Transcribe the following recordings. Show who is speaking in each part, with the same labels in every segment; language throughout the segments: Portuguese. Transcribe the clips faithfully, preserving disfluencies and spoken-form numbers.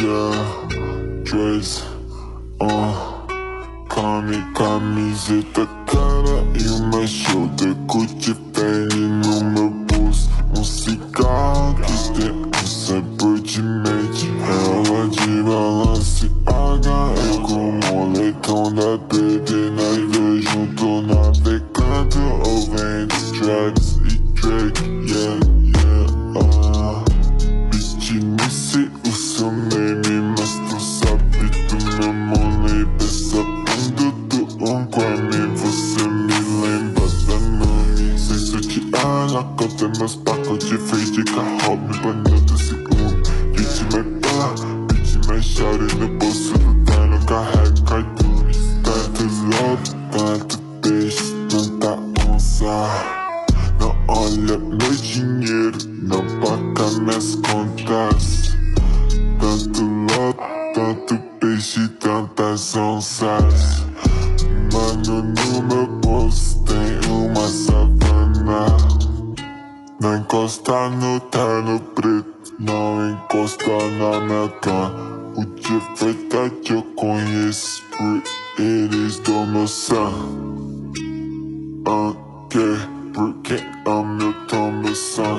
Speaker 1: yeah, dress, uh, come camiseta cara e uma shoulder, Gucci Fendi no meu pulso, um cigarro que tem um sabor de mente. Ela de Balenciaga, eu com o moletom da B D, nós dois juntos navegando, ouvindo tracks e Drake, yeah, yeah, ah. Bitch, nem sei o seu name, mas tu sabe do meu money. Pensando do um Grammy, você me lembra da Nani. Sem sutiã na conta, meus pacotes de fake carro, me banhando ciúme. Bitch, me pá, bitch, me chore no bolso do terno, carrega cartões. Tanto love, tanto peixe, tanta onça. Não olha meu dinheiro, não paga minhas contas. Tanto lote, tanto peixe, tantas onças. Mano, no meu bolso tem uma savana. Não encosta no terno preto, não encosta na minha cama. O de verdade eu conheço, por eles do meu sangue. Uh, yeah. Porque amo eu tomo som,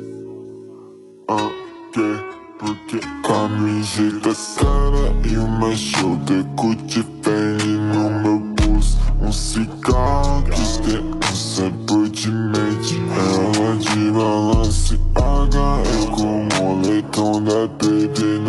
Speaker 1: ok, porque camiseta cara e uma shoulder, Gucci Fendi no meu pulso, um cigarro que tem um sabor de mente. Ela de Balenciaga, eu com o moletom da B D.